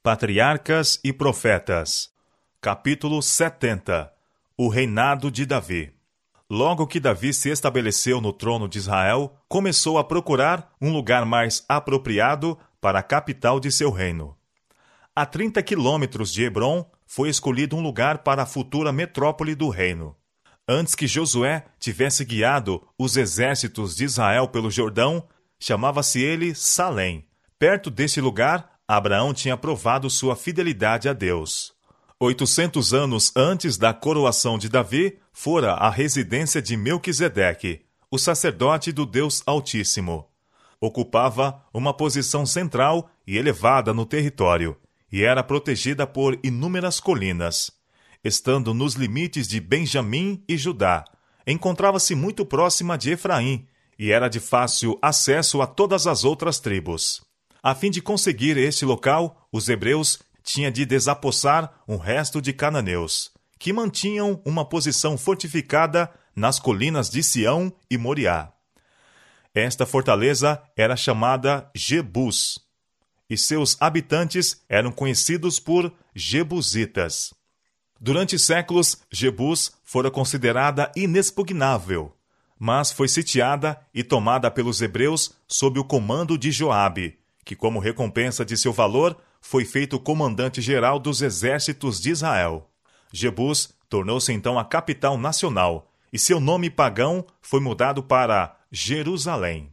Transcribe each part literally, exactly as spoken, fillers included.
Patriarcas e Profetas. Capítulo setenta. O reinado de Davi. Logo que Davi se estabeleceu no trono de Israel, começou a procurar um lugar mais apropriado para a capital de seu reino. A trinta quilômetros de Hebrom foi escolhido um lugar para a futura metrópole do reino. Antes que Josué tivesse guiado os exércitos de Israel pelo Jordão, chamava-se ele Salém. Perto desse lugar, Abraão tinha provado sua fidelidade a Deus. Oitocentos anos antes da coroação de Davi, fora a residência de Melquisedeque, o sacerdote do Deus Altíssimo. Ocupava uma posição central e elevada no território, e era protegida por inúmeras colinas. Estando nos limites de Benjamim e Judá, encontrava-se muito próxima de Efraim, e era de fácil acesso a todas as outras tribos. A fim de conseguir este local, os hebreus tinham de desapossar um resto de cananeus, que mantinham uma posição fortificada nas colinas de Sião e Moriá. Esta fortaleza era chamada Jebus, e seus habitantes eram conhecidos por jebusitas. Durante séculos, Jebus fora considerada inexpugnável, mas foi sitiada e tomada pelos hebreus sob o comando de Joabe, que, como recompensa de seu valor, foi feito comandante-geral dos exércitos de Israel. Jebus tornou-se então a capital nacional, e seu nome pagão foi mudado para Jerusalém.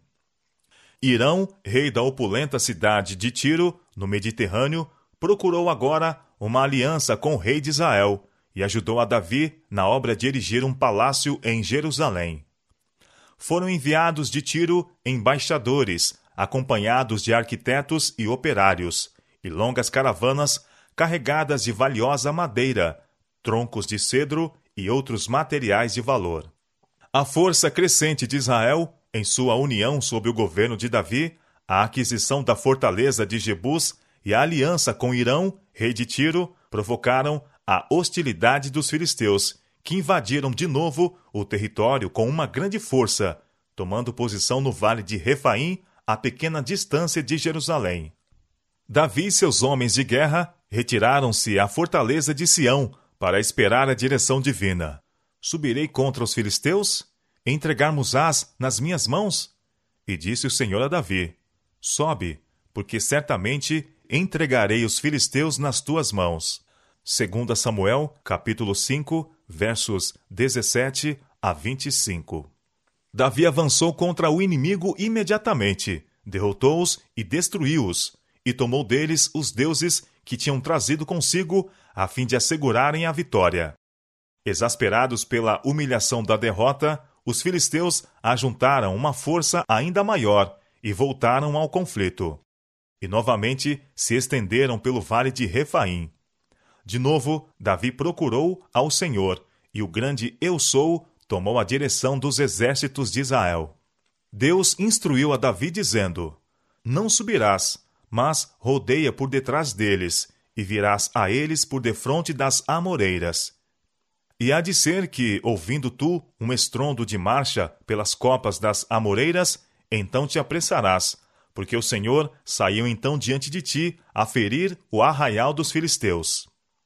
Irão, rei da opulenta cidade de Tiro, no Mediterrâneo, procurou agora uma aliança com o rei de Israel e ajudou a Davi na obra de erigir um palácio em Jerusalém. Foram enviados de Tiro embaixadores, acompanhados de arquitetos e operários, e longas caravanas carregadas de valiosa madeira, troncos de cedro e outros materiais de valor. A força crescente de Israel, em sua união sob o governo de Davi, a aquisição da fortaleza de Jebus e a aliança com Irão, rei de Tiro, provocaram a hostilidade dos filisteus, que invadiram de novo o território com uma grande força, tomando posição no vale de Refaim, a pequena distância de Jerusalém. Davi e seus homens de guerra retiraram-se à fortaleza de Sião para esperar a direção divina. Subirei contra os filisteus? Entregar-mos-ás nas minhas mãos? E disse o Senhor a Davi: Sobe, porque certamente entregarei os filisteus nas tuas mãos. Segundo Samuel, capítulo cinco, versos dezessete a vinte e cinco. Davi avançou contra o inimigo imediatamente, derrotou-os e destruiu-os, e tomou deles os deuses que tinham trazido consigo, a fim de assegurarem a vitória. Exasperados pela humilhação da derrota, os filisteus ajuntaram uma força ainda maior e voltaram ao conflito. E novamente se estenderam pelo vale de Refaim. De novo, Davi procurou ao Senhor, e o grande Eu Sou tomou a direção dos exércitos de Israel. Deus instruiu a Davi dizendo: Não subirás, mas rodeia por detrás deles, e virás a eles por defronte das amoreiras. E há de ser que, ouvindo tu um estrondo de marcha pelas copas das amoreiras, então te apressarás, porque o Senhor saiu então diante de ti a ferir o arraial dos filisteus.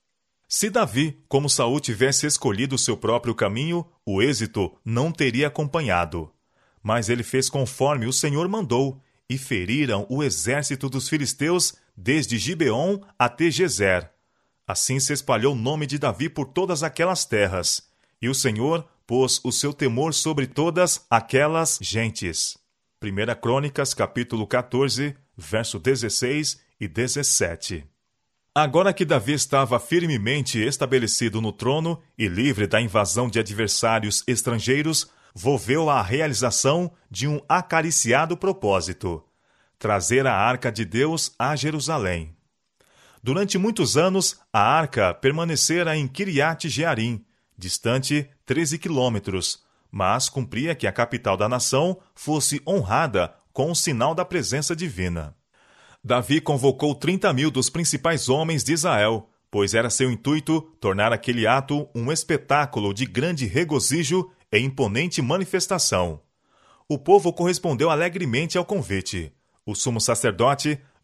Se Davi, como Saul, tivesse escolhido o seu próprio caminho, o êxito não teria acompanhado. Mas ele fez conforme o Senhor mandou, e feriram o exército dos filisteus desde Gibeon até Gezer. Assim se espalhou o nome de Davi por todas aquelas terras, e o Senhor pôs o seu temor sobre todas aquelas gentes. Primeira Crônicas, capítulo quatorze, verso dezesseis e dezessete. Agora que Davi estava firmemente estabelecido no trono e livre da invasão de adversários estrangeiros, volveu à realização de um acariciado propósito: trazer a arca de Deus a Jerusalém. Durante muitos anos, a arca permanecera em Kiriat Jearim, distante treze quilômetros, mas cumpria que a capital da nação fosse honrada com o sinal da presença divina. Davi convocou trinta mil dos principais homens de Israel, pois era seu intuito tornar aquele ato um espetáculo de grande regozijo e imponente manifestação. O povo correspondeu alegremente ao convite. O sumo sacerdote,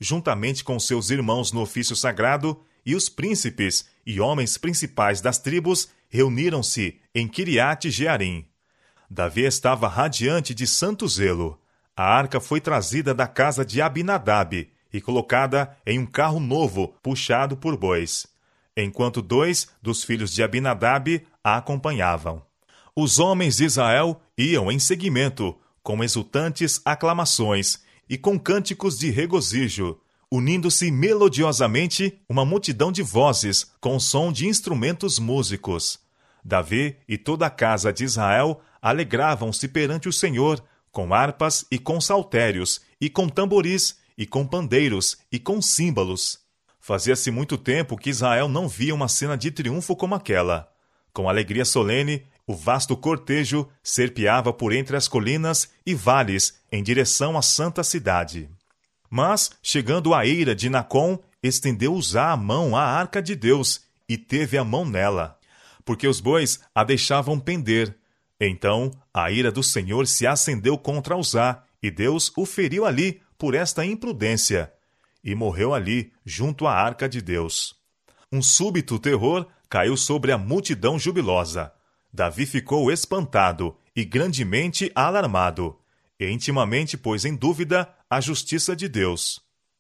juntamente com seus irmãos no ofício sagrado, e os príncipes e homens principais das tribos reuniram-se em Kiriat Jearim. Davi estava radiante de santo zelo. A arca foi trazida da casa de Abinadab e colocada em um carro novo puxado por bois, enquanto dois dos filhos de Abinadab a acompanhavam. Os homens de Israel iam em seguimento, com exultantes aclamações e com cânticos de regozijo, unindo-se melodiosamente uma multidão de vozes com som de instrumentos músicos. Davi e toda a casa de Israel alegravam-se perante o Senhor, com harpas e com saltérios, e com tamboris, e com pandeiros, e com símbolos. Fazia-se muito tempo que Israel não via uma cena de triunfo como aquela. Com alegria solene, o vasto cortejo serpeava por entre as colinas e vales em direção à santa cidade. Mas, chegando a eira de Nacon, estendeu Uzá a mão à arca de Deus e teve a mão nela, porque os bois a deixavam pender. Então, a ira do Senhor se acendeu contra Uzá, e Deus o feriu ali por esta imprudência, e morreu ali, junto à arca de Deus. Um súbito terror caiu sobre a multidão jubilosa. Davi ficou espantado e grandemente alarmado, e intimamente pôs em dúvida a justiça de Deus.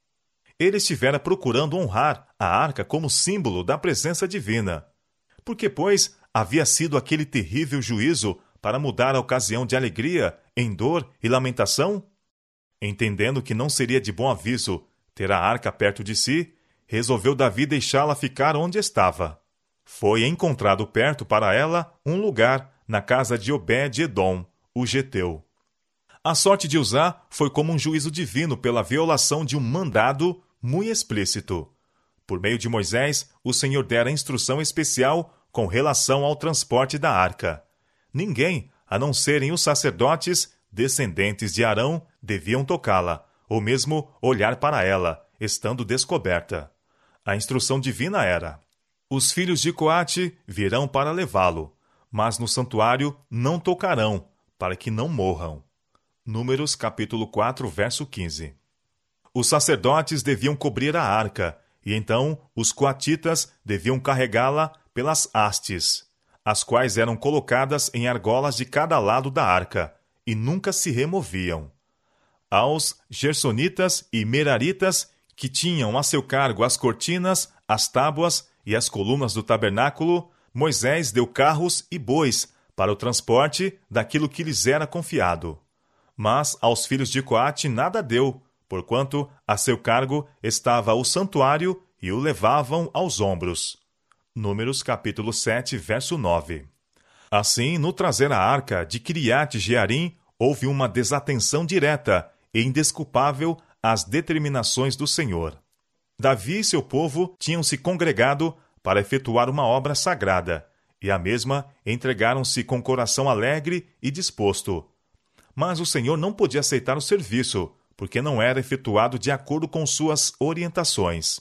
Ele estivera procurando honrar a arca como símbolo da presença divina. Porque, pois, havia sido aquele terrível juízo para mudar a ocasião de alegria em dor e lamentação? Entendendo que não seria de bom aviso ter a arca perto de si, resolveu Davi deixá-la ficar onde estava. Foi encontrado perto para ela um lugar na casa de Obed-edom, o geteu. A sorte de Uzá foi como um juízo divino pela violação de um mandado muito explícito. Por meio de Moisés, o Senhor dera instrução especial com relação ao transporte da arca. Ninguém, a não serem os sacerdotes, descendentes de Arão, deviam tocá-la, ou mesmo olhar para ela, estando descoberta. A instrução divina era: os filhos de Coate virão para levá-lo, mas no santuário não tocarão, para que não morram. Números capítulo quatro, verso quinze. Os sacerdotes deviam cobrir a arca, e então os coatitas deviam carregá-la pelas hastes, as quais eram colocadas em argolas de cada lado da arca, e nunca se removiam. Aos gersonitas e meraritas, que tinham a seu cargo as cortinas, as tábuas e as colunas do tabernáculo, Moisés deu carros e bois para o transporte daquilo que lhes era confiado. Mas aos filhos de Coate nada deu, porquanto a seu cargo estava o santuário e o levavam aos ombros. Números capítulo sete, verso nove. Assim, no trazer a arca de Kiriat Jearim, houve uma desatenção direta e indesculpável às determinações do Senhor. Davi e seu povo tinham se congregado para efetuar uma obra sagrada, e a mesma entregaram-se com coração alegre e disposto. Mas o Senhor não podia aceitar o serviço, porque não era efetuado de acordo com suas orientações.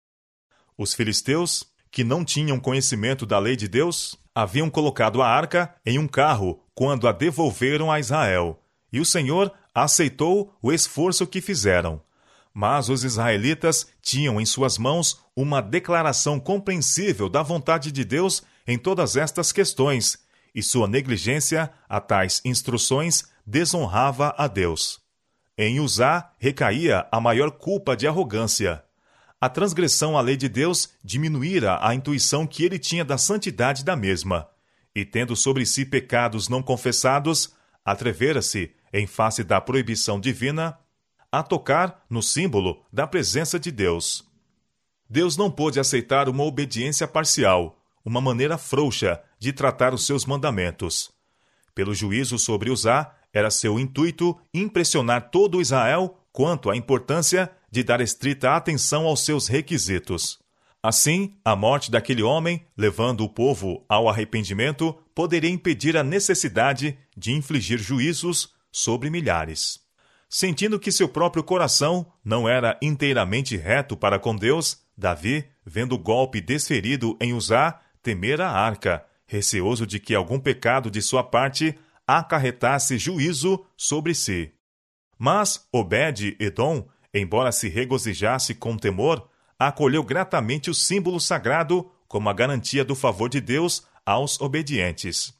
Os filisteus, que não tinham conhecimento da lei de Deus, haviam colocado a arca em um carro quando a devolveram a Israel, e o Senhor aceitou o esforço que fizeram. Mas os israelitas tinham em suas mãos uma declaração compreensível da vontade de Deus em todas estas questões, e sua negligência a tais instruções desonrava a Deus. Em Uzá recaía a maior culpa de arrogância. A transgressão à lei de Deus diminuíra a intuição que ele tinha da santidade da mesma, e tendo sobre si pecados não confessados, atrevera-se, em face da proibição divina, a tocar no símbolo da presença de Deus. Deus não pôde aceitar uma obediência parcial, uma maneira frouxa de tratar os seus mandamentos. Pelo juízo sobre Uzá, era seu intuito impressionar todo Israel quanto à importância de dar estrita atenção aos seus requisitos. Assim, a morte daquele homem, levando o povo ao arrependimento, poderia impedir a necessidade de infligir juízos sobre milhares. Sentindo que seu próprio coração não era inteiramente reto para com Deus, Davi, vendo o golpe desferido em Uzá, temera a arca, receoso de que algum pecado de sua parte acarretasse juízo sobre si. Mas Obed-edom embora se regozijasse com temor, acolheu gratamente o símbolo sagrado como a garantia do favor de Deus aos obedientes.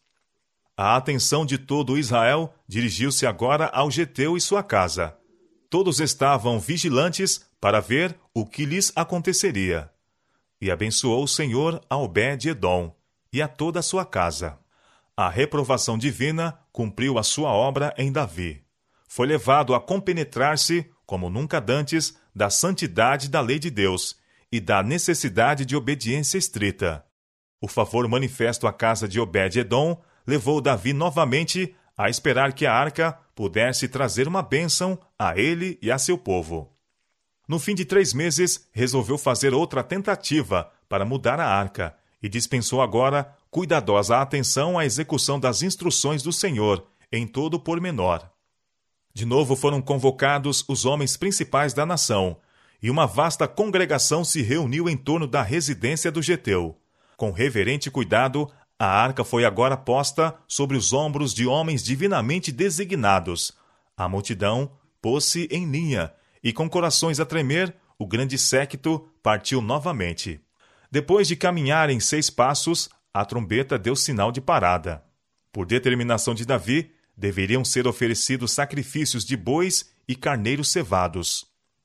A atenção de todo Israel dirigiu-se agora ao geteu e sua casa. Todos estavam vigilantes para ver o que lhes aconteceria. E abençoou o Senhor a Obed-edom e a toda a sua casa. A reprovação divina cumpriu a sua obra em Davi. Foi levado a compenetrar-se, como nunca dantes, da santidade da lei de Deus e da necessidade de obediência estrita. O favor manifesto à casa de Obed-edom levou Davi novamente a esperar que a arca pudesse trazer uma bênção a ele e a seu povo. No fim de três meses, resolveu fazer outra tentativa para mudar a arca e dispensou agora cuidadosa atenção à execução das instruções do Senhor em todo o pormenor. De novo foram convocados os homens principais da nação, e uma vasta congregação se reuniu em torno da residência do geteu. Com reverente cuidado, a arca foi agora posta sobre os ombros de homens divinamente designados. A multidão pôs-se em linha, e com corações a tremer, o grande séquito partiu novamente. Depois de caminharem seis passos, a trombeta deu sinal de parada. Por determinação de Davi, deveriam ser oferecidos sacrifícios de bois e carneiros cevados.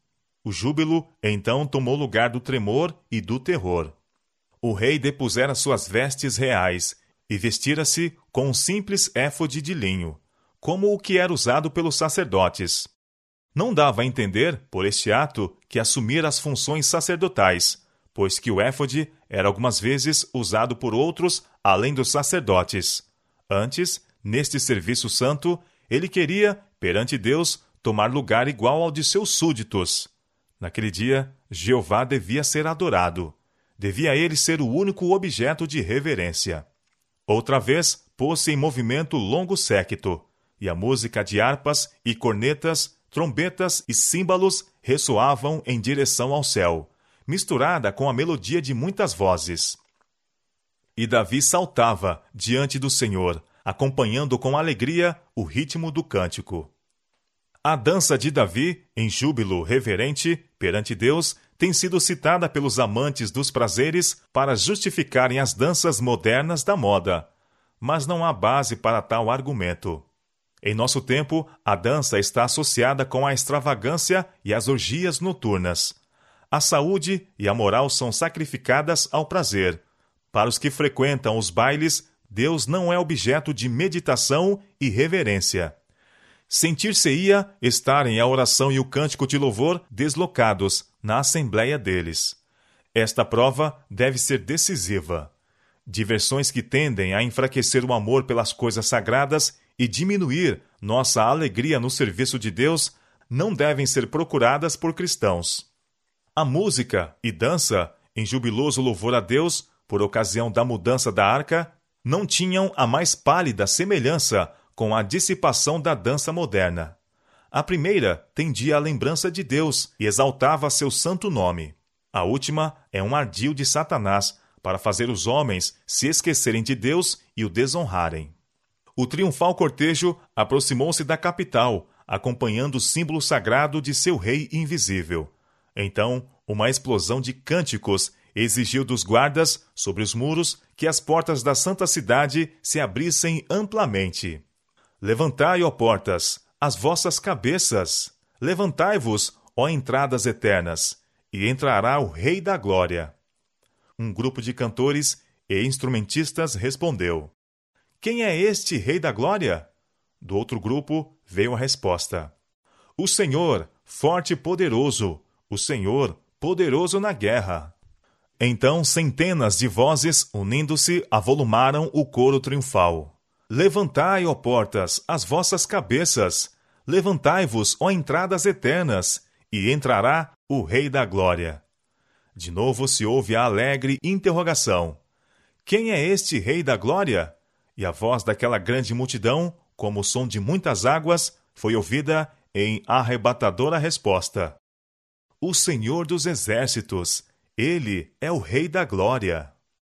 O júbilo, então, tomou lugar do tremor e do terror. O rei depusera suas vestes reais e vestira-se com um simples éfode de linho, como o que era usado pelos sacerdotes. Não dava a entender, por este ato, que assumira as funções sacerdotais, pois que o éfode era algumas vezes usado por outros além dos sacerdotes. Antes, neste serviço santo, ele queria, perante Deus, tomar lugar igual ao de seus súditos. Naquele dia, Jeová devia ser adorado. Devia ele ser o único objeto de reverência. Outra vez, pôs-se em movimento longo séquito, e a música de harpas e cornetas, trombetas e símbolos ressoavam em direção ao céu, misturada com a melodia de muitas vozes. E Davi saltava diante do Senhor, acompanhando com alegria o ritmo do cântico. A dança de Davi, em júbilo reverente perante Deus, tem sido citada pelos amantes dos prazeres para justificarem as danças modernas da moda. Mas não há base para tal argumento. Em nosso tempo, a dança está associada com a extravagância e as orgias noturnas. A saúde e a moral são sacrificadas ao prazer. Para os que frequentam os bailes, Deus não é objeto de meditação e reverência. Sentir-se-ia estarem a oração e o cântico de louvor deslocados na assembleia deles. Esta prova deve ser decisiva. Diversões que tendem a enfraquecer o amor pelas coisas sagradas e diminuir nossa alegria no serviço de Deus não devem ser procuradas por cristãos. A música e dança, em jubiloso louvor a Deus, por ocasião da mudança da arca, não tinham a mais pálida semelhança com a dissipação da dança moderna. A primeira tendia à lembrança de Deus e exaltava seu santo nome. A última é um ardil de Satanás para fazer os homens se esquecerem de Deus e o desonrarem. O triunfal cortejo aproximou-se da capital, acompanhando o símbolo sagrado de seu rei invisível. Então, uma explosão de cânticos exigiu dos guardas, sobre os muros, que as portas da santa cidade se abrissem amplamente. Levantai, ó portas, as vossas cabeças. Levantai-vos, ó entradas eternas, e entrará o Rei da Glória. Um grupo de cantores e instrumentistas respondeu: Quem é este Rei da Glória? Do outro grupo veio a resposta: O Senhor, forte e poderoso, o Senhor, poderoso na guerra. Então centenas de vozes, unindo-se, avolumaram o coro triunfal. Levantai, ó portas, as vossas cabeças. Levantai-vos, ó entradas eternas, e entrará o Rei da Glória. De novo se ouve a alegre interrogação: Quem é este Rei da Glória? E a voz daquela grande multidão, como o som de muitas águas, foi ouvida em arrebatadora resposta: O Senhor dos Exércitos, Ele é o Rei da Glória.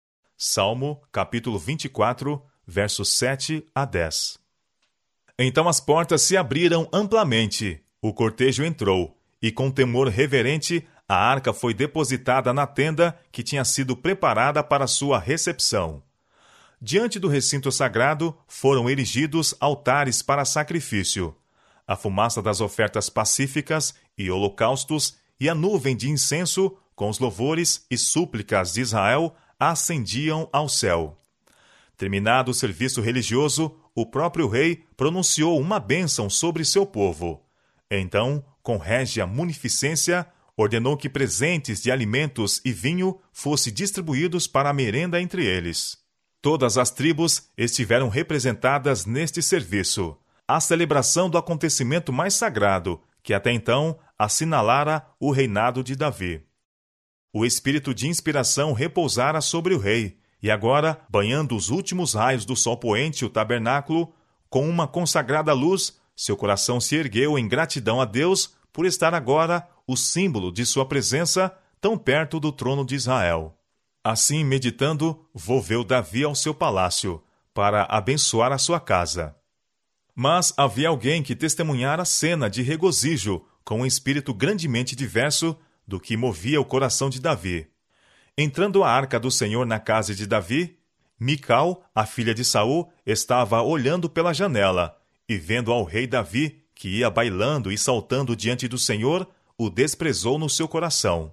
Salmo, capítulo vinte e quatro, versos sete a dez. Então as portas se abriram amplamente, o cortejo entrou, e com temor reverente, a arca foi depositada na tenda que tinha sido preparada para sua recepção. Diante do recinto sagrado foram erigidos altares para sacrifício. A fumaça das ofertas pacíficas e holocaustos e a nuvem de incenso, com os louvores e súplicas de Israel, ascendiam ao céu. Terminado o serviço religioso, o próprio rei pronunciou uma bênção sobre seu povo. Então, com régia munificência, ordenou que presentes de alimentos e vinho fossem distribuídos para a merenda entre eles. Todas as tribos estiveram representadas neste serviço, a celebração do acontecimento mais sagrado, que até então assinalara o reinado de Davi. O espírito de inspiração repousara sobre o rei, e agora, banhando os últimos raios do sol poente o tabernáculo, com uma consagrada luz, seu coração se ergueu em gratidão a Deus por estar agora o símbolo de sua presença tão perto do trono de Israel. Assim, meditando, volveu Davi ao seu palácio, para abençoar a sua casa. Mas havia alguém que testemunhara a cena de regozijo, com um espírito grandemente diverso do que movia o coração de Davi. Entrando a arca do Senhor na casa de Davi, Mical, a filha de Saul, estava olhando pela janela, e vendo ao rei Davi, que ia bailando e saltando diante do Senhor, o desprezou no seu coração.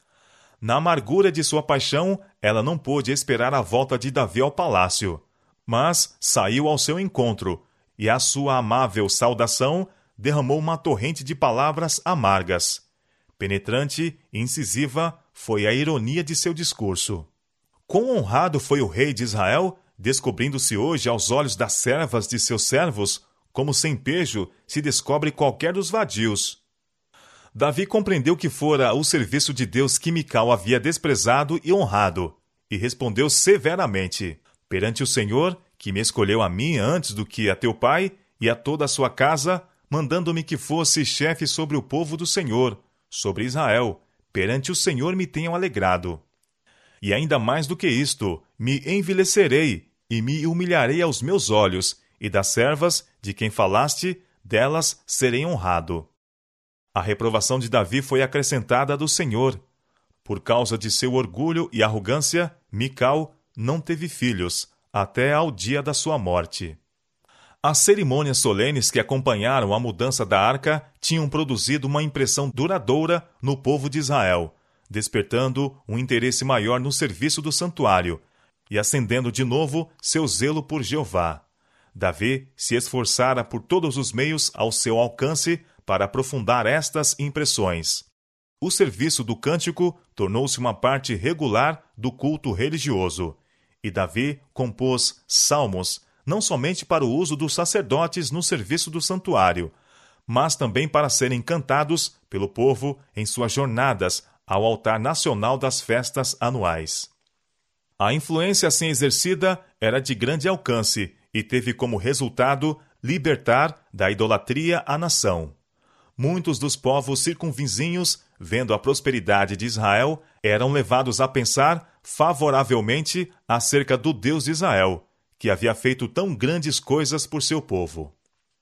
Na amargura de sua paixão, ela não pôde esperar a volta de Davi ao palácio, mas saiu ao seu encontro, e a sua amável saudação derramou uma torrente de palavras amargas. Penetrante e incisiva foi a ironia de seu discurso. Quão honrado foi o rei de Israel, descobrindo-se hoje aos olhos das servas de seus servos, como sem pejo se descobre qualquer dos vadios. Davi compreendeu que fora o serviço de Deus que Mical havia desprezado e honrado, e respondeu severamente: perante o Senhor, que me escolheu a mim antes do que a teu pai e a toda a sua casa, mandando-me que fosse chefe sobre o povo do Senhor, sobre Israel, perante o Senhor me tenham alegrado. E ainda mais do que isto, me envilecerei e me humilharei aos meus olhos, e das servas de quem falaste, delas serei honrado. A reprovação de Davi foi acrescentada do Senhor. Por causa de seu orgulho e arrogância, Mical não teve filhos, até ao dia da sua morte. As cerimônias solenes que acompanharam a mudança da arca tinham produzido uma impressão duradoura no povo de Israel, despertando um interesse maior no serviço do santuário e acendendo de novo seu zelo por Jeová. Davi se esforçara por todos os meios ao seu alcance para aprofundar estas impressões. O serviço do cântico tornou-se uma parte regular do culto religioso, e Davi compôs salmos não somente para o uso dos sacerdotes no serviço do santuário, mas também para serem cantados pelo povo em suas jornadas ao altar nacional das festas anuais. A influência assim exercida era de grande alcance e teve como resultado libertar da idolatria a nação. Muitos dos povos circunvizinhos, vendo a prosperidade de Israel, eram levados a pensar favoravelmente acerca do Deus de Israel, que havia feito tão grandes coisas por seu povo.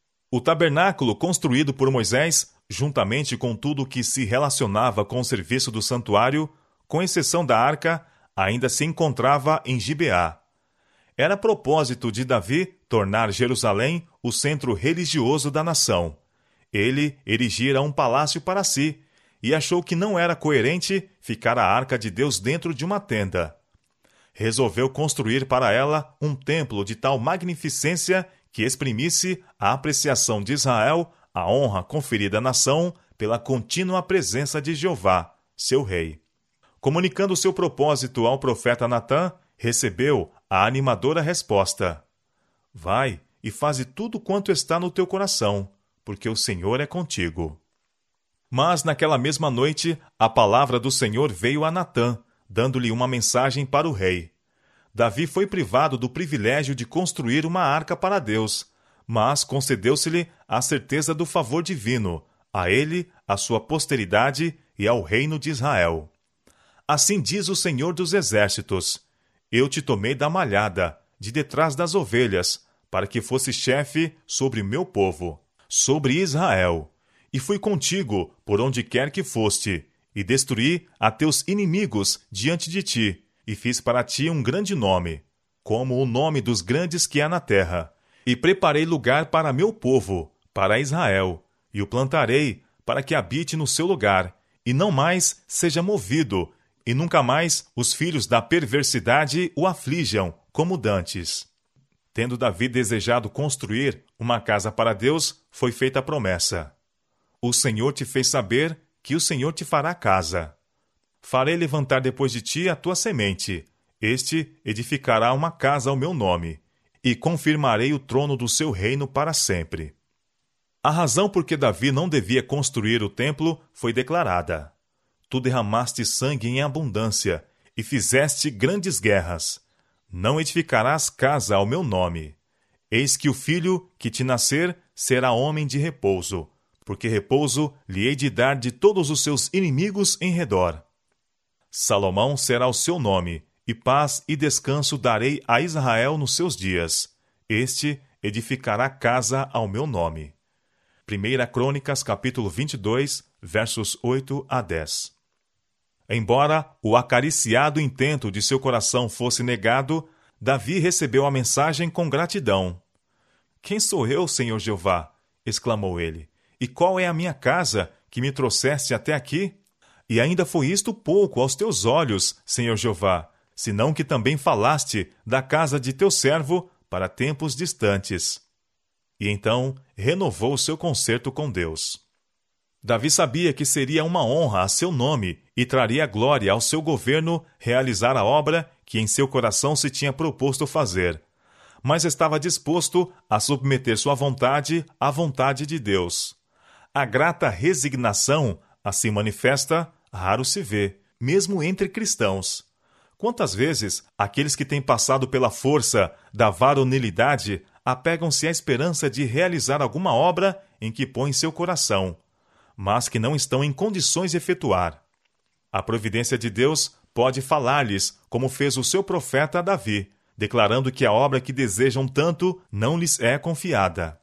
O tabernáculo construído por Moisés, juntamente com tudo que se relacionava com o serviço do santuário, com exceção da arca, ainda se encontrava em Gibeá. Era propósito de Davi tornar Jerusalém o centro religioso da nação. Ele erigira um palácio para si, e achou que não era coerente ficar a arca de Deus dentro de uma tenda. Resolveu construir para ela um templo de tal magnificência que exprimisse a apreciação de Israel, a honra conferida à nação pela contínua presença de Jeová, seu rei. Comunicando seu propósito ao profeta Natã, recebeu a animadora resposta: vai e faze tudo quanto está no teu coração, porque o Senhor é contigo. Mas naquela mesma noite, a palavra do Senhor veio a Natã, dando-lhe uma mensagem para o rei. Davi foi privado do privilégio de construir uma arca para Deus, mas concedeu-se-lhe a certeza do favor divino, a ele, à sua posteridade e ao reino de Israel. Assim diz o Senhor dos Exércitos: eu te tomei da malhada, de detrás das ovelhas, para que fosse chefe sobre meu povo, sobre Israel. e fui contigo por onde quer que foste, e destruí a teus inimigos diante de ti, e fiz para ti um grande nome, como o nome dos grandes que há na terra. E preparei lugar para meu povo, para Israel, e o plantarei para que habite no seu lugar, e não mais seja movido, e nunca mais os filhos da perversidade o aflijam, como dantes. Tendo Davi desejado construir uma casa para Deus, foi feita a promessa: o Senhor te fez saber que o Senhor te fará casa. Farei levantar depois de ti a tua semente. Este edificará uma casa ao meu nome, e confirmarei o trono do seu reino para sempre. A razão por que Davi não devia construir o templo foi declarada: tu derramaste sangue em abundância, e fizeste grandes guerras. Não edificarás casa ao meu nome. Eis que o filho que te nascer será homem de repouso, porque repouso lhe hei de dar de todos os seus inimigos em redor. Salomão será o seu nome, e paz e descanso darei a Israel nos seus dias. Este edificará casa ao meu nome. Primeira Crônicas, capítulo vinte e dois, versos oito a dez. Embora o acariciado intento de seu coração fosse negado, Davi recebeu a mensagem com gratidão. Quem sou eu, Senhor Jeová? Exclamou ele. E qual é a minha casa que me trouxeste até aqui? E ainda foi isto pouco aos teus olhos, Senhor Jeová, senão que também falaste da casa de teu servo para tempos distantes. E então renovou o seu concerto com Deus. Davi sabia que seria uma honra a seu nome e traria glória ao seu governo realizar a obra que em seu coração se tinha proposto fazer, mas estava disposto a submeter sua vontade à vontade de Deus. A grata resignação assim manifesta raro se vê, mesmo entre cristãos. Quantas vezes aqueles que têm passado pela força da varonilidade apegam-se à esperança de realizar alguma obra em que põem seu coração, mas que não estão em condições de efetuar. A providência de Deus pode falar-lhes, como fez o seu profeta Davi, declarando que a obra que desejam tanto não lhes é confiada.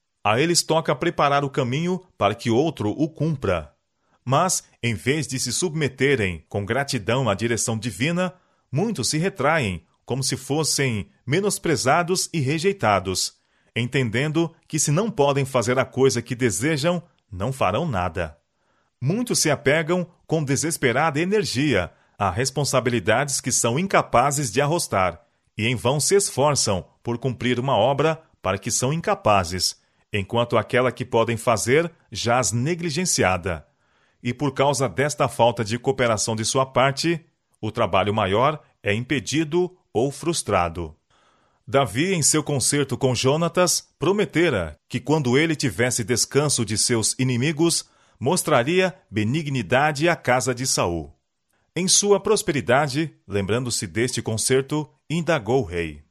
A eles toca preparar o caminho para que outro o cumpra. Mas, em vez de se submeterem com gratidão à direção divina, muitos se retraem, como se fossem menosprezados e rejeitados, entendendo que se não podem fazer a coisa que desejam, não farão nada. Muitos se apegam com desesperada energia a responsabilidades que são incapazes de arrostar, e em vão se esforçam por cumprir uma obra para que são incapazes, enquanto aquela que podem fazer jaz negligenciada. E por causa desta falta de cooperação de sua parte, o trabalho maior é impedido ou frustrado. Davi, em seu concerto com Jonatas, prometera que quando ele tivesse descanso de seus inimigos, mostraria benignidade à casa de Saul. Em sua prosperidade, lembrando-se deste concerto, indagou o rei: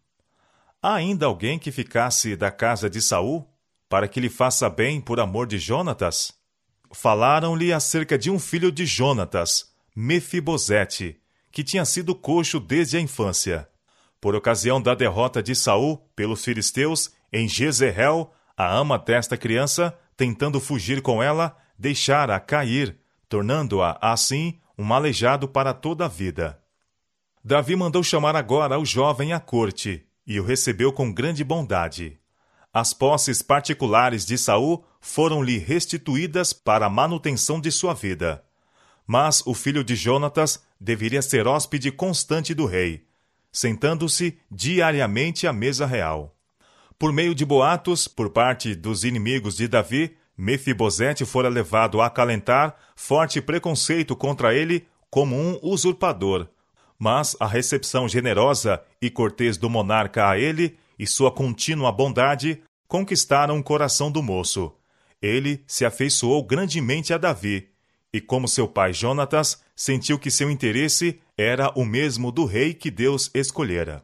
há ainda alguém que ficasse da casa de Saul, para que lhe faça bem por amor de Jonatas? Falaram-lhe acerca de um filho de Jonatas, Mefibosete, que tinha sido coxo desde a infância. Por ocasião da derrota de Saul pelos filisteus em Jezreel, a ama desta criança, tentando fugir com ela, deixara cair, tornando-a, assim, um aleijado para toda a vida. Davi mandou chamar agora o jovem à corte, e o recebeu com grande bondade. As posses particulares de Saul foram-lhe restituídas para a manutenção de sua vida. Mas o filho de Jonatas deveria ser hóspede constante do rei, sentando-se diariamente à mesa real. Por meio de boatos, por parte dos inimigos de Davi, Mefibosete fora levado a acalentar forte preconceito contra ele como um usurpador. Mas a recepção generosa e cortês do monarca a ele e sua contínua bondade conquistaram o coração do moço. Ele se afeiçoou grandemente a Davi, e como seu pai Jonatas, sentiu que seu interesse era o mesmo do rei que Deus escolhera.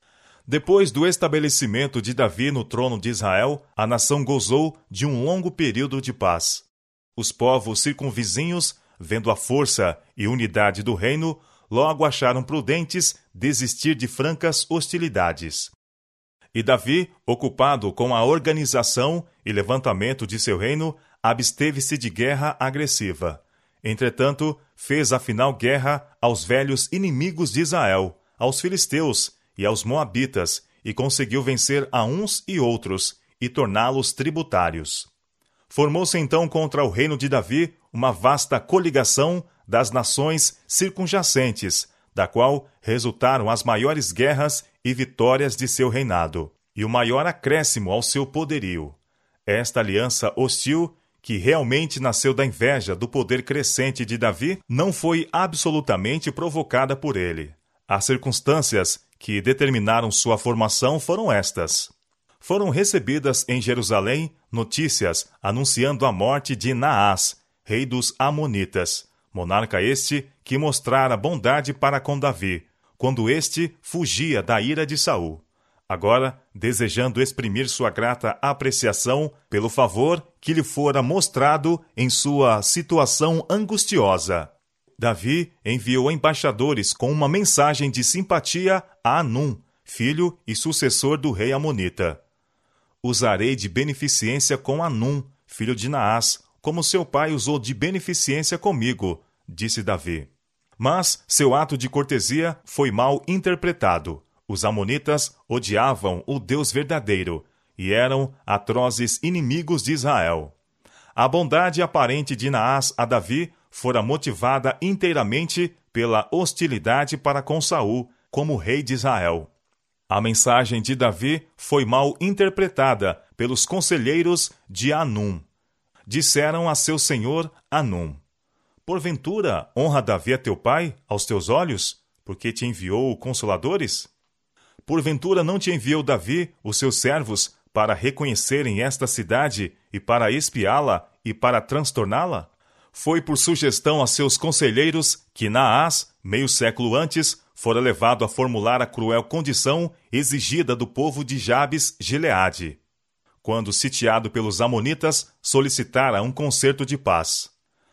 Depois do estabelecimento de Davi no trono de Israel, a nação gozou de um longo período de paz. Os povos circunvizinhos, vendo a força e unidade do reino, logo acharam prudentes desistir de francas hostilidades. E Davi, ocupado com a organização e levantamento de seu reino, absteve-se de guerra agressiva. Entretanto, fez afinal guerra aos velhos inimigos de Israel, aos filisteus e aos moabitas, e conseguiu vencer a uns e outros, e torná-los tributários. Formou-se então contra o reino de Davi uma vasta coligação das nações circunjacentes, da qual resultaram as maiores guerras e vitórias de seu reinado, e o maior acréscimo ao seu poderio. Esta aliança hostil, que realmente nasceu da inveja do poder crescente de Davi, não foi absolutamente provocada por ele. As circunstâncias que determinaram sua formação foram estas. Foram recebidas em Jerusalém notícias anunciando a morte de Naás, rei dos Amonitas, monarca este que mostrara bondade para com Davi, quando este fugia da ira de Saul. Agora, desejando exprimir sua grata apreciação pelo favor que lhe fora mostrado em sua situação angustiosa, Davi enviou embaixadores com uma mensagem de simpatia a Anum, filho e sucessor do rei Amonita. Usarei de beneficência com Anum, filho de Naás, como seu pai usou de beneficência comigo, disse Davi. Mas seu ato de cortesia foi mal interpretado. Os amonitas odiavam o Deus verdadeiro e eram atrozes inimigos de Israel. A bondade aparente de Naás a Davi fora motivada inteiramente pela hostilidade para com Saul como rei de Israel. A mensagem de Davi foi mal interpretada pelos conselheiros de Anum. Disseram a seu senhor Anum: Porventura honra Davi a teu pai aos teus olhos, porque te enviou consoladores? Porventura não te enviou Davi os seus servos para reconhecerem esta cidade e para espiá-la e para transtorná-la? Foi por sugestão a seus conselheiros que Naás, meio século antes, fora levado a formular a cruel condição exigida do povo de Jabes Gileade, quando, sitiado pelos amonitas, solicitara um concerto de paz.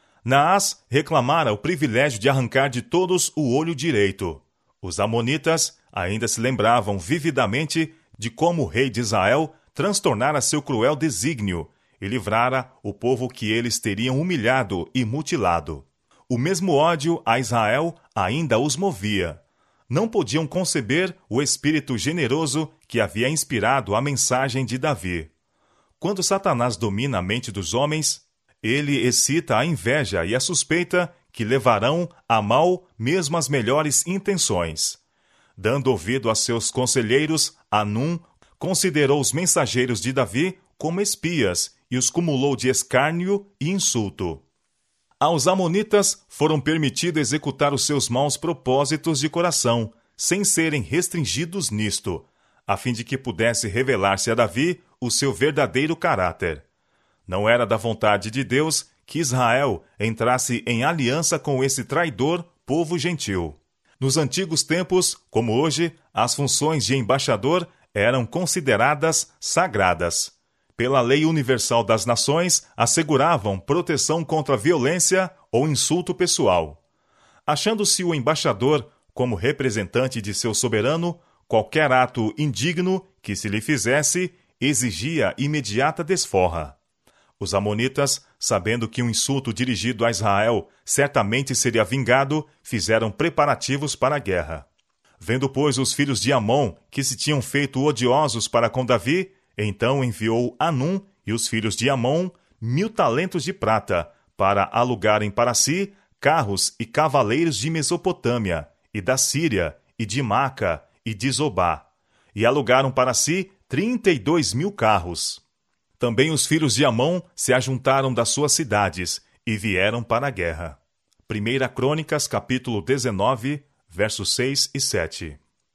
Naás reclamara o privilégio de arrancar de todos o olho direito. Os amonitas ainda se lembravam vividamente de como o rei de Israel transtornara seu cruel desígnio e livrara o povo que eles teriam humilhado e mutilado. O mesmo ódio a Israel ainda os movia. Não podiam conceber o espírito generoso que havia inspirado a mensagem de Davi. Quando Satanás domina a mente dos homens, ele excita a inveja e a suspeita que levarão a mal mesmo as melhores intenções. Dando ouvido a seus conselheiros, Anum considerou os mensageiros de Davi como espias e os cumulou de escárnio e insulto. Aos amonitas foram permitidos executar os seus maus propósitos de coração, sem serem restringidos nisto, a fim de que pudesse revelar-se a Davi o seu verdadeiro caráter. Não era da vontade de Deus que Israel entrasse em aliança com esse traidor povo gentil. Nos antigos tempos, como hoje, as funções de embaixador eram consideradas sagradas. Pela lei universal das nações, asseguravam proteção contra violência ou insulto pessoal. Achando-se o embaixador como representante de seu soberano, qualquer ato indigno que se lhe fizesse exigia imediata desforra. Os amonitas, sabendo que um insulto dirigido a Israel certamente seria vingado, fizeram preparativos para a guerra. Vendo, pois, os filhos de Amon que se tinham feito odiosos para com Davi, então enviou Anum e os filhos de Amon mil talentos de prata para alugarem para si carros e cavaleiros de Mesopotâmia, e da Síria, e de Maca, e de Zobá, e alugaram para si trinta e dois mil carros. Também os filhos de Amon se ajuntaram das suas cidades e vieram para a guerra. Primeira Crônicas, capítulo dezenove, versos seis e sete.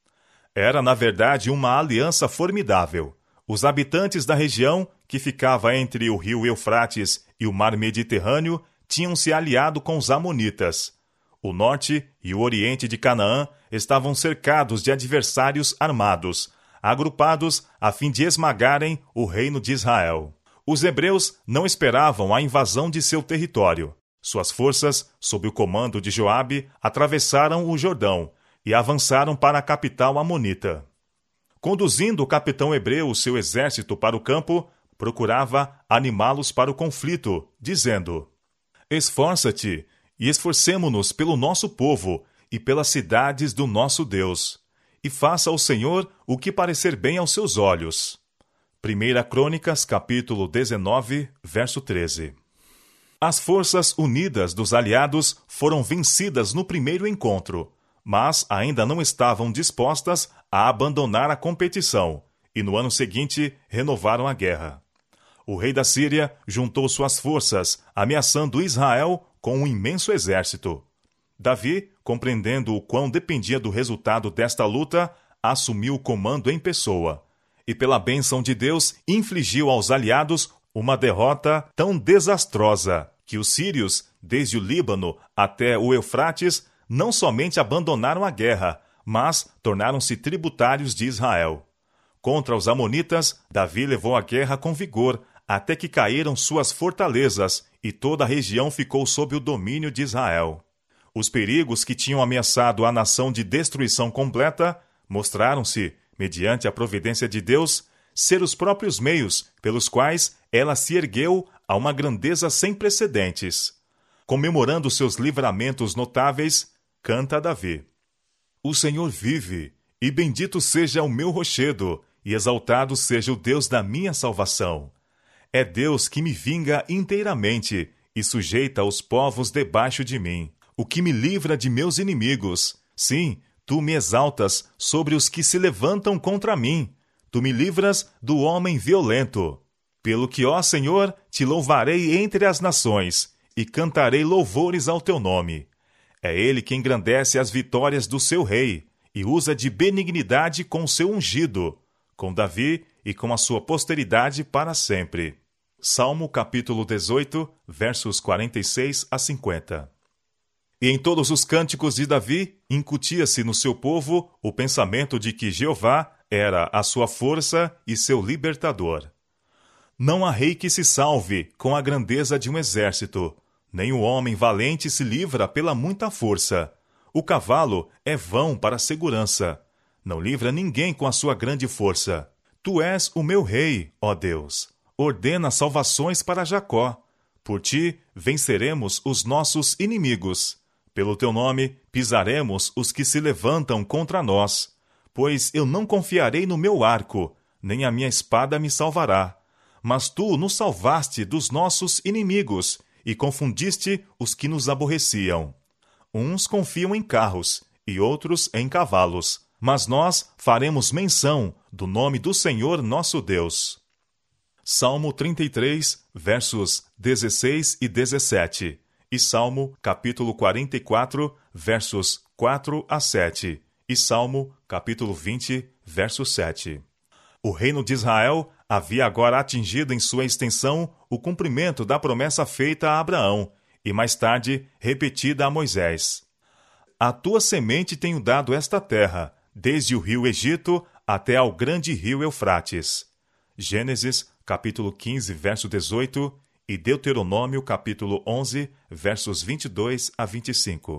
Era, na verdade, uma aliança formidável. Os habitantes da região, que ficava entre o rio Eufrates e o mar Mediterrâneo, tinham se aliado com os amonitas. O norte e o oriente de Canaã estavam cercados de adversários armados, agrupados a fim de esmagarem o reino de Israel. Os hebreus não esperavam a invasão de seu território. Suas forças, sob o comando de Joabe, atravessaram o Jordão e avançaram para a capital amonita. Conduzindo o capitão hebreu o seu exército para o campo, procurava animá-los para o conflito, dizendo: Esforça-te e esforcemo-nos pelo nosso povo e pelas cidades do nosso Deus, e faça ao Senhor o que parecer bem aos seus olhos. Primeira Crônicas, capítulo dezenove, verso treze. As forças unidas dos aliados foram vencidas no primeiro encontro, mas ainda não estavam dispostas a abandonar a competição, e no ano seguinte renovaram a guerra. O rei da Síria juntou suas forças, ameaçando Israel com um imenso exército. Davi, compreendendo o quão dependia do resultado desta luta, assumiu o comando em pessoa, e pela bênção de Deus infligiu aos aliados uma derrota tão desastrosa que os sírios, desde o Líbano até o Eufrates, não somente abandonaram a guerra, mas tornaram-se tributários de Israel. Contra os amonitas, Davi levou a guerra com vigor, até que caíram suas fortalezas e toda a região ficou sob o domínio de Israel. Os perigos que tinham ameaçado a nação de destruição completa mostraram-se, mediante a providência de Deus, ser os próprios meios pelos quais ela se ergueu a uma grandeza sem precedentes. Comemorando seus livramentos notáveis, canta Davi: O Senhor vive, e bendito seja o meu rochedo, e exaltado seja o Deus da minha salvação. É Deus que me vinga inteiramente e sujeita os povos debaixo de mim, o que me livra de meus inimigos. Sim, tu me exaltas sobre os que se levantam contra mim. Tu me livras do homem violento. Pelo que, ó Senhor, te louvarei entre as nações, e cantarei louvores ao teu nome. É ele que engrandece as vitórias do seu rei, e usa de benignidade com o seu ungido, com Davi e com a sua posteridade para sempre. Salmo capítulo dezoito, versos quarenta e seis a cinquenta. E em todos os cânticos de Davi, incutia-se no seu povo o pensamento de que Jeová era a sua força e seu libertador. Não há rei que se salve com a grandeza de um exército, nem o homem valente se livra pela muita força. O cavalo é vão para a segurança. Não livra ninguém com a sua grande força. Tu és o meu rei, ó Deus. Ordena salvações para Jacó. Por ti venceremos os nossos inimigos. Pelo teu nome pisaremos os que se levantam contra nós. Pois eu não confiarei no meu arco, nem a minha espada me salvará. Mas tu nos salvaste dos nossos inimigos e confundiste os que nos aborreciam. Uns confiam em carros e outros em cavalos, mas nós faremos menção do nome do Senhor nosso Deus. Salmo trinta e três, versos dezesseis e dezessete, e Salmo capítulo quarenta e quatro, versos quatro a sete, e Salmo capítulo vinte, verso sete. O reino de Israel havia agora atingido em sua extensão o cumprimento da promessa feita a Abraão e mais tarde repetida a Moisés. A tua semente tenho dado esta terra, desde o rio Egito até ao grande rio Eufrates. Gênesis capítulo quinze, verso dezoito e Deuteronômio capítulo onze, versos vinte e dois a vinte e cinco.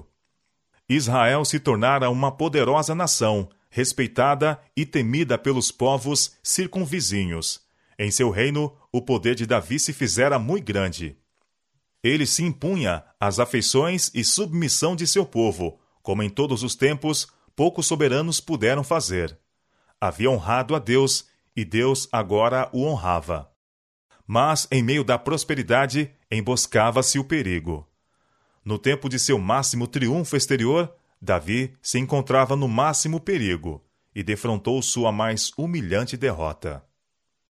Israel se tornara uma poderosa nação, respeitada e temida pelos povos circunvizinhos. Em seu reino, o poder de Davi se fizera muito grande. Ele se impunha às afeições e submissão de seu povo, como em todos os tempos, poucos soberanos puderam fazer. Havia honrado a Deus, e Deus agora o honrava. Mas, em meio da prosperidade, emboscava-se o perigo. No tempo de seu máximo triunfo exterior, Davi se encontrava no máximo perigo e defrontou sua mais humilhante derrota.